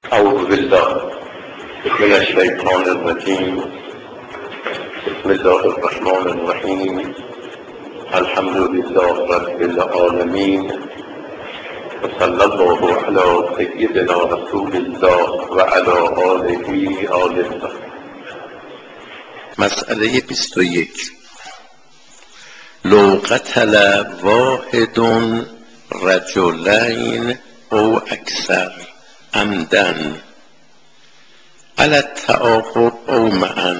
أعوذ بالله من الشيطان الرجيم. بسم الله الرحمن الرحيم. الحمد لله رب العالمين، وصلى الله على سيدنا رسول الله وعلى آله آل الله. مسئله 21. لو قتل واحد رجلين او اکثر عمدن علی التعاقب او معا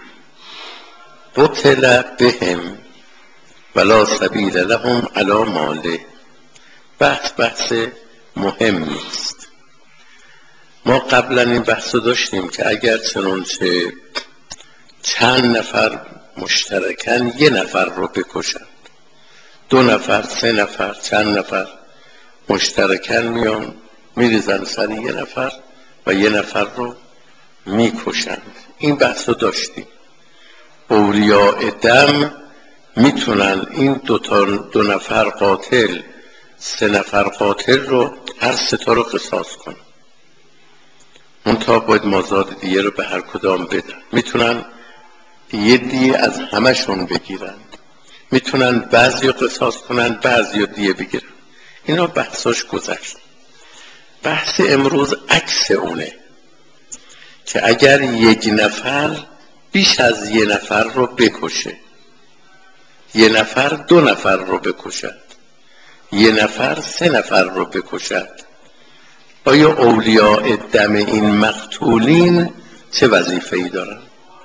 قتل بهم ولا سبیل لهم علی ماله. بحث مهمی است. ما قبلا این بحث رو داشتیم که اگر چنانچه چند نفر مشترکن یه نفر رو بکشن، 2 نفر 3 نفر چند نفر مشترکن میان میریزن سر یه نفر و یه نفر رو میکشن. این بحث رو داشتیم. اولیاء دم میتونن این 2 نفر قاتل 3 نفر قاتل رو هر 3 تا رو قصاص کنن. منتها باید مازاد دیگه رو به هر کدام بدن. میتونن یه دیه از همشون بگیرن، میتونن بعضی رو قصاص کنن بعضی رو دیه بگیرن. اینا بحثاش گذشت. بحث امروز عکس اونه که اگر یک نفر بیش از یه نفر رو بکشه، یه نفر 2 نفر رو بکشد، یه نفر 3 نفر رو بکشد، آیا اولیاء دم این مقتولین چه وظیفه‌ای دارن؟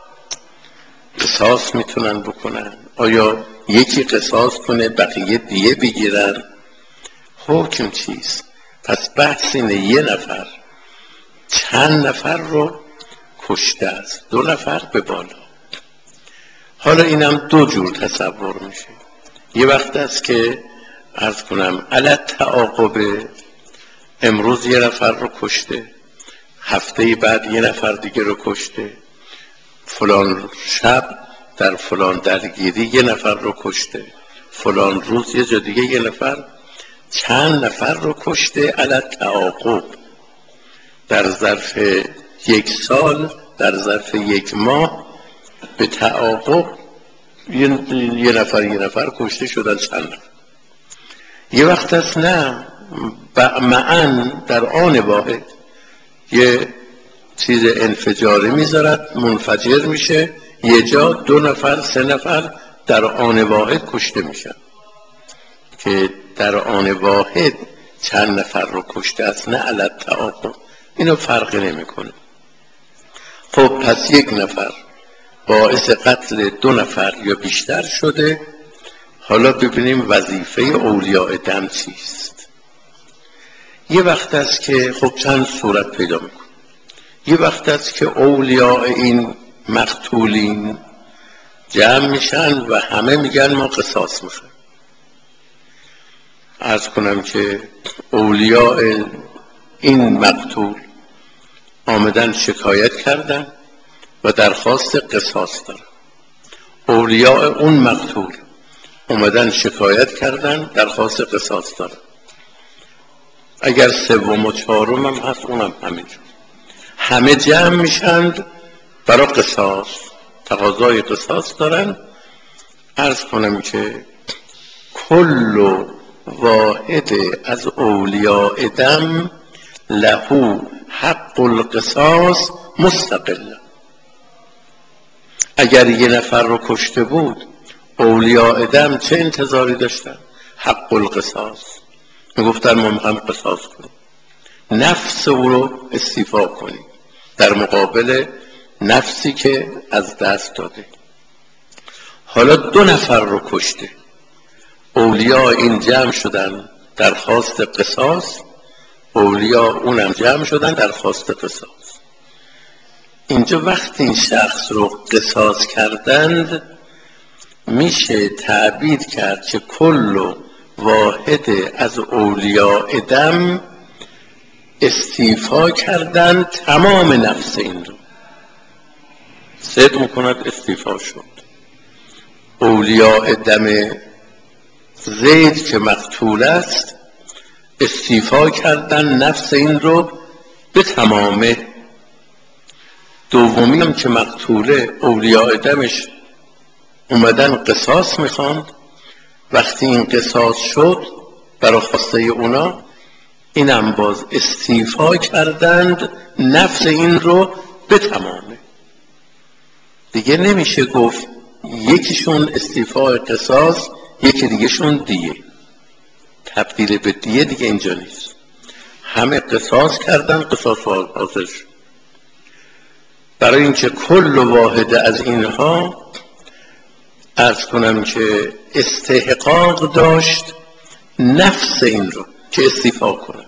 قصاص میتونن بکنن؟ آیا یکی قصاص کنه بقیه دیه بگیرن؟ حکم چیست؟ پس بحث اینه یه نفر چند نفر رو کشته است، 2 نفر به بالا. حالا اینم 2 جور تصور میشه. یه وقت است که عرض کنم علی التعاقب، امروز یه نفر رو کشته، هفته بعد یه نفر دیگه رو کشته، فلان شب در فلان درگیری یه نفر رو کشته، فلان روز یه جا دیگه یه نفر چند نفر رو کشته. علی التعاقب در ظرف 1 سال، در ظرف 1 ماه به تعاقب یه نفر کشته شدن چند نفر. یه وقت است نه معاً در آن واحد یه چیز انفجاری میذارد، منفجر میشه، یه جا 2 نفر 3 نفر در آن واحد کشته میشن. که در آن واحد چند نفر رو کشته است، نه علی التعاقب. اینو فرقی نمیکنه. خب پس 1 نفر باعث قتل 2 نفر یا بیشتر شده. حالا ببینیم وظیفه اولیاء دم چیست. یه وقت است که خب چند صورت پیدا میکنه. یه وقت است که اولیاء این مقتولین جمع میشن و همه میگن ما قصاص میخوایم. عرض کنم که اولیاء این مقتول آمدن شکایت کردن و درخواست قصاص دارن. اولیاء اون مقتول اومدن شکایت کردن درخواست قصاص دارن. اگر 3 و 4 هم هست اونم همینجور. همه جمع میشند برای قصاص، تقاضای قصاص دارن. عرض کنم که کل واحد از اولیاء دم له حق القصاص مستقل. اگر یه نفر رو کشته بود اولیاء دم چه انتظاری داشتن؟ حق القصاص. میگفتن ما میخوایم قصاص کنیم، نفس او رو استیفا کنیم در مقابل نفسی که از دست داده. حالا 2 نفر رو کشته، اولیاء این جمع شدن درخواست قصاص، اولیاء اونم جمع شدن درخواست قصاص. اینجا وقتی این شخص رو قصاص کردند میشه تعبیر کرد که کل واحد از اولیاء دم استیفا کردن تمام نفس این رو. صدق میکند استیفا شد. اولیاء دم زید که مقتول است استیفا کردن نفس این رو به تمامه. دومی هم که مقتوله اولیاء دمش اومدن قصاص میخواند، وقتی این قصاص شد برای خواسته اونا، اینم باز استیفا کردند نفس این رو به تمامه. دیگه نمیشه گفت یکیشون استیفای قصاص یکی دیگهشون دیه، تبدیل به دیه دیگه اینجا نیست، همه قصاص کردن، قصاص حاصل شد. برای اینکه کل واحده از اینها عرض کنم که استحقاق داشت نفس این رو که استیفا کند،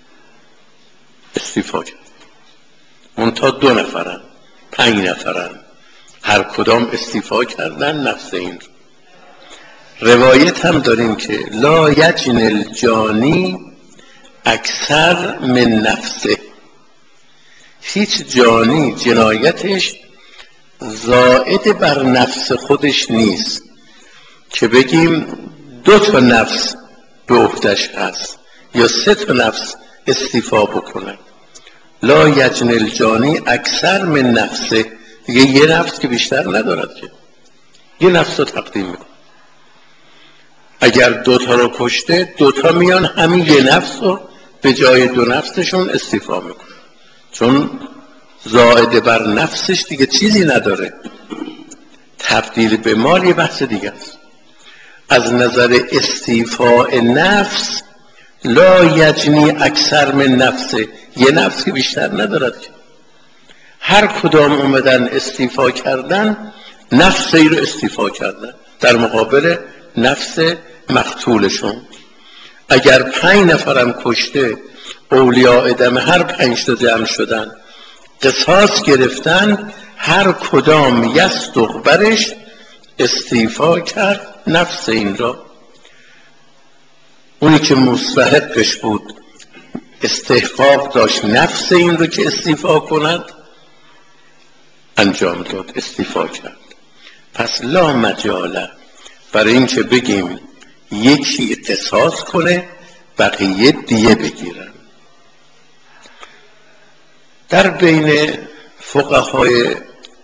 استیفا کرد. منتها 2 نفرن 5 نفرن، هر کدام استیفا کردن نفس این رو. روایت هم داریم که لا یجن الجانی اکثر من نفسه، هیچ جانی جنایتش زائد بر نفس خودش نیست که بگیم 2 تا نفس به عهدش هست یا 3 تا نفس استیفا بکنن. لا یجن الجانی اکثر من نفسه، دیگه یه نفس که بیشتر ندارد که یه نفس رو تقدیم میکن. اگر 2 تا رو کشته 2 تا میان همین یه نفس رو به جای 2 نفسشون استیفا میکن، چون زائد بر نفسش دیگه چیزی نداره. تبدیل به مال یه بحث دیگه است. از نظر استیفاء نفس لا یجنی اکثر من نفسه، یه نفس که بیشتر ندارد که هر کدام اومدن استیفا کردن نفس ای رو استیفا کردن در مقابل نفس مقتولشون. اگر 5 نفرم کشته اولیاء دم هر 5 تا جمع شدن قصاص گرفتن، هر کدام یصدق برش استیفا کرد نفس این را. اونی که مستحقش بود استحقاق داشت نفس این رو که استیفا کند، انجام داد، استیفا کرد. پس لا مجاله برای این که بگیم یکی قصاص کنه بقیه دیه بگیرن. در بین فقهای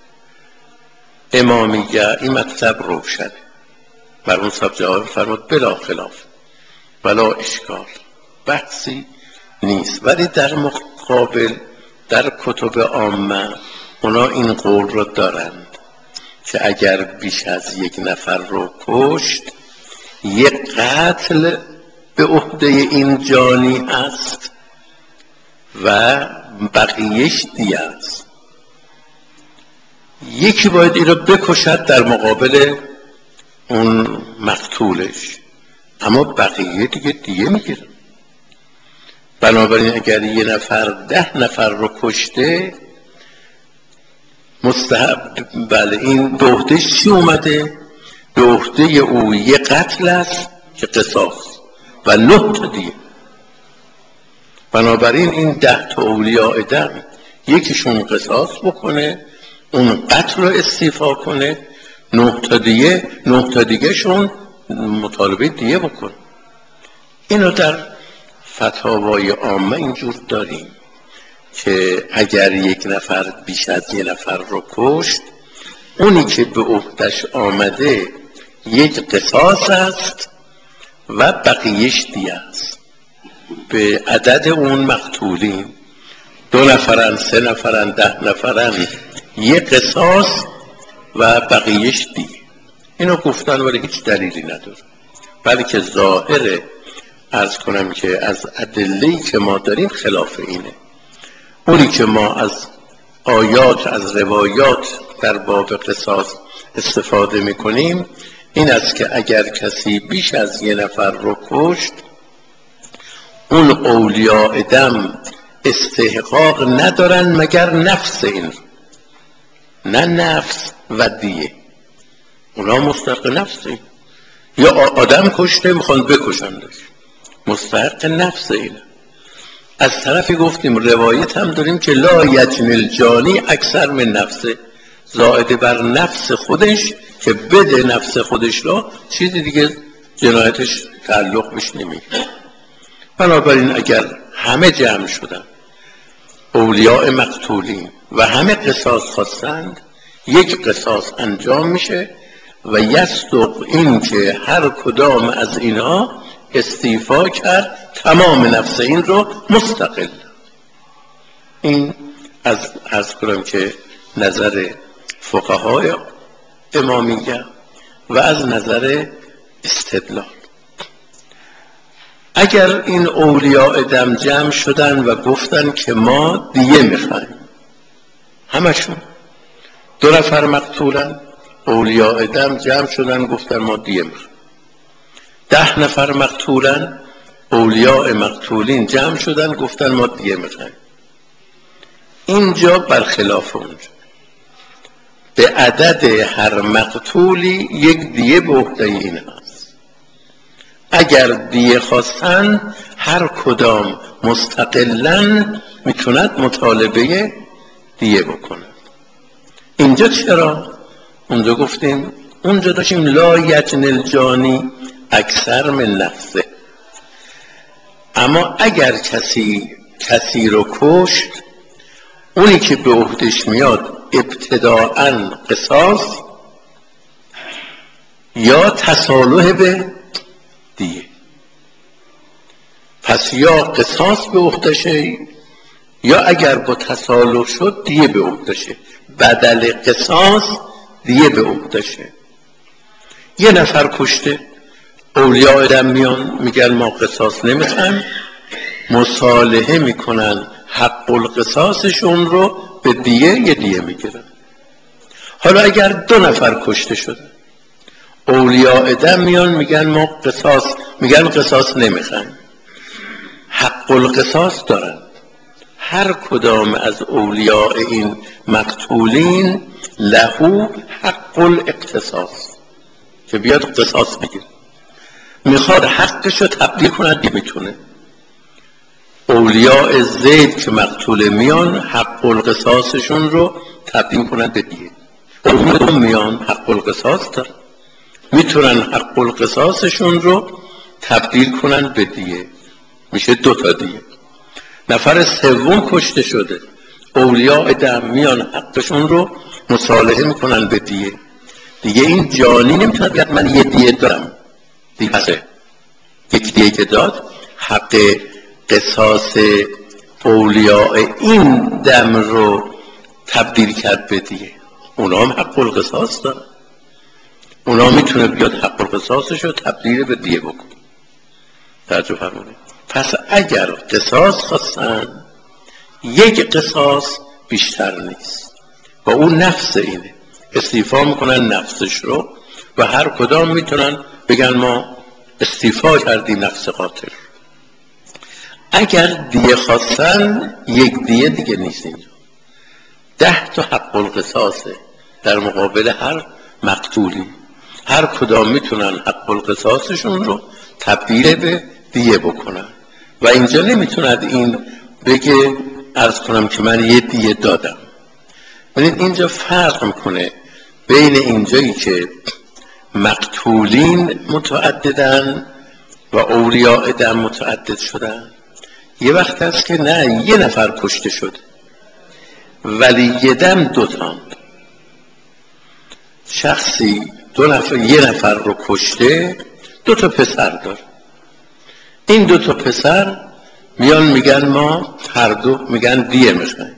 امامیه این مطلب روشنه، مرحوم صاحب جواب فرمود بلا خلاف بلا اشکال، بحثی نیست. ولی در مقابل در کتب عامه اونا این قول رو دارند که اگر بیش از 1 نفر رو کشت یک قتل به عهده این جانی هست و بقیهش دیه است. یکی باید این رو بکشد در مقابل اون مقتولش، اما بقیه دیگه دیه میگیرن. بنابراین اگر 1 نفر 10 نفر رو کشته مستحب، بله این به عهدهش چی اومده؟ به عهده او 1 قتل است که قصاص و 9 تا دیه. بنابراین این 10 تا اولیاء دم یکیشون قصاص بکنه، اون قتل رو استیفا کنه، 9 تا دیه، 9 تا دیگه شون مطالبه دیه بکن. اینو در فتاوای عامه اینجور داریم که اگر 1 نفر بیش از 1 نفر رو کشت، اونی که به عهدش آمده 1 قصاص است و بقیهش دیه است به عدد اون مقتولین. 2 نفرن 3 نفرن 10 نفرن 1 قصاص و بقیهش دیه. اینو گفتن ولی هیچ دلیلی نداره، بلکه ظاهر عرض کنم که از ادله‌ای که ما داریم خلاف اینه. اونی که ما از آیات از روایات در باب قصاص استفاده میکنیم این است که اگر کسی بیش از 1 نفر رو کشت، اون اولیاء دم استحقاق ندارن مگر نفس این، نه نفس و دیه. اونا مستحق نفس این، یا آدم کشته میخوان بکشندش، مستحق نفس این. از طرفی گفتیم روایت هم داریم که لا یجن الجانی اکثر من نفسه، زائد بر نفس خودش که بده نفس خودش را، چیزی دیگه جنایتش تعلق بش نمیگیره. بنابراین اگر همه جمع شدن اولیاء مقتولین و همه قصاص خواستند، یک قصاص انجام میشه و یصدق این که هر کدام از اینها استیفا کرد تمام نفس این رو مستقل. این از کنم که نظر فقهای امامیه و از نظر استدلال. اگر این اولیاء دم جمع شدن و گفتن که ما دیه میخوایم، همشون 2 نفر مقتولن، اولیاء دم جمع شدن گفتن ما دیه میخوایم. 10 نفر مقتولن، اولیاء مقتولین جمع شدن گفتن ما دیه میخوایم. اینجا برخلاف اونجا به عدد هر مقتولی یک دیه به عهده این هست. اگر دیه خواستن هر کدام مستقلاً میتوند مطالبه دیه بکنن. اینجا چرا؟ اونجا گفتیم، اونجا داشتیم لا یجن الجانی اکثر من نفسه. اما اگر کسی رو کشت، اونی که به عهدش میاد ابتداءً قصاص یا تصالح به دیه. پس یا قصاص به عهدشه یا اگر با تصالح شد دیه به عهدشه، بدل قصاص دیه به عهدشه. 1 نفر کشته، اولیاء دم میان میگن ما قصاص نمیخوایم، مصالحه میکنن حق القصاصشون رو به دیه، یه دیه میگیرن. حالا اگر 2 نفر کشته شده، اولیاء دم میان میگن ما قصاص نمیخوایم، حق القصاص دارن. هر کدام از اولیاء این مقتولین لهو حق الاقتصاص، که بیاد قصاص بگیر، میخواد حقشو تبدیل کند میتونه. اولیاء زید که مقتول میان حق القصاصشون رو تبدیل کنند به دیه. اولیاء میان حق القصاص دارن، میتونن حق القصاصشون رو تبدیل کنند به دیه، میشه 2 تا دیه. نفر سوم کشته شده، اولیاء دم میان حقشون رو مصالحه میکنن به دیه. دیگه این جانی نمیتونه بگه من یه دیه دارم، دیگه پسه یک دیه که داد حق قصاص اولیاء این دم رو تبدیل کرد به دیه. اونا هم حق القصاص دارن، اونا میتونه بیاد حق القصاصش رو تبدیل به دیه بکنه. توجه فرمایید. پس اگر قصاص خواستن، یک قصاص بیشتر نیست و اون نفس اینه، استیفا میکنن نفسش رو و هر کدام میتونن بگن ما استیفا کردیم نفس قاتل. اگر دیه خواستن، یک دیه دیگه نیست، اینجا 10 تا حق القصاصه در مقابل هر مقتولی. هر کدام میتونن حق القصاصشون رو تبدیل به دیه بکنن و اینجا نمیتوند این بگه عرض کنم که من یه دیه دادم. ببینید اینجا فرق میکنه بین اینجایی که مقتولین متعددن و اولیاء دم متعدد شدن. یه وقت هست که نه، 1 نفر کشته شد ولی دم 2 تا شخصی 1 نفر رو کشته، 2 تا پسر داره. این 2 تا پسر میان میگن ما هر دو میگن دیه میخوایم.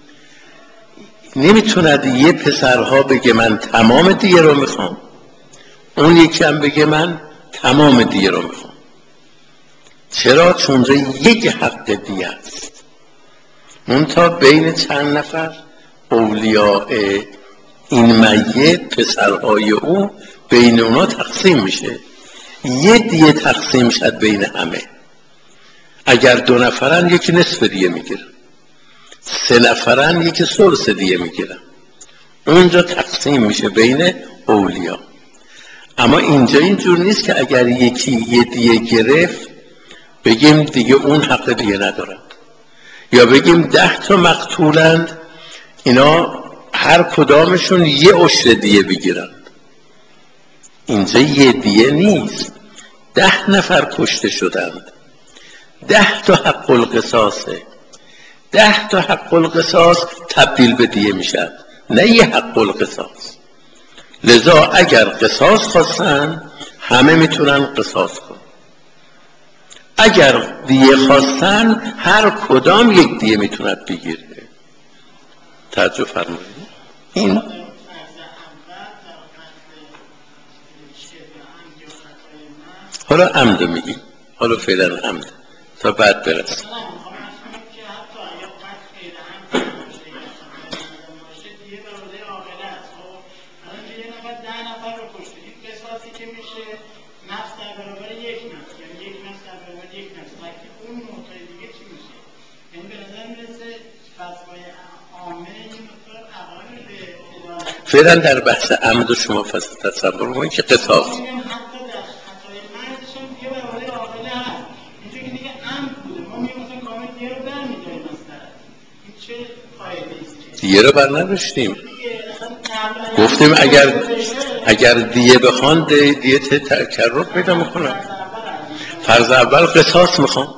نمیتوند یه پسرها بگه من تمام دیه رو میخوام، اون یکی هم بگه من تمام دیه رو میخوام. چرا؟ چون یک حق دیه است. منتها بین چند نفر اولیاء این میت پسرهای او بین اونا تقسیم میشه، یه دیه تقسیم شد بین همه. اگر 2 نفرن یکی نصف دیه میگیرن، 3 نفرن یکی ثلث دیه میگیرن، اونجا تقسیم میشه بین اولیاء. اما اینجا اینجور نیست که اگر یکی یه دیه گرفت بگیم دیگه اون حق دیه ندارد، یا بگیم 10 تا مقتولند اینا هر کدامشون یه عشر دیه بگیرن. اینجا یه دیه نیست، 10 نفر کشته شدند، 10 تا حق القصاصه، 10 تا حق القصاص تبدیل به دیه میشه، نه یه حق القصاص. لذا اگر قصاص خواستن همه میتونن قصاص کنن، اگر دیه خواستن هر کدام یک دیه میتوند بگیره. توجه فرمایید. این حالا عمد میگیم، حالا فعلا عمد تا بعد برسیم. فعلا در بحث عمد شما تصور کنید که قصاص دیگه رو بر نداشتیم. گفتیم اگر دیگه بخوان دیگه تکرر پیدا میکنن. فرض اول قصاص میخوان.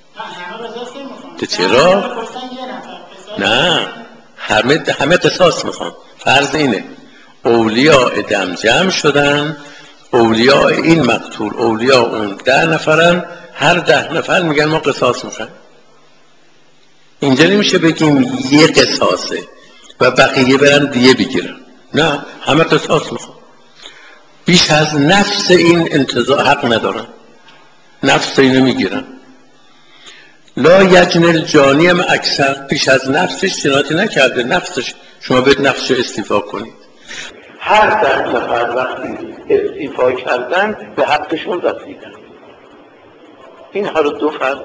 چرا؟ نه، همه قصاص میخوان. فرض اینه اولیاء دم جمع شدن، اولیاء این مقتول اولیاء اون 10 نفرن، هر 10 نفر میگن ما قصاص میخوایم. اینجا نمیشه بگیم یه قصاصه و بقیه برن دیه بگیرن، نه، همه قصاص میخوان. بیش از نفس این انتزاع حق ندارن، نفس اینو میگیرن. لا یجن الجانی هم اکثر بیش از نفسش جنایتی نکرده، نفسش شما باید نفسش استیفا کنید. هر 10 نفر وقتی استیفا کردن به حقشون رسیدن. این هر دو فرد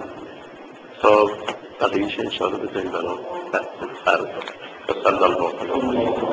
تا بقیهش انشاءالله بذاریم برای فرد. صلی الله علیه و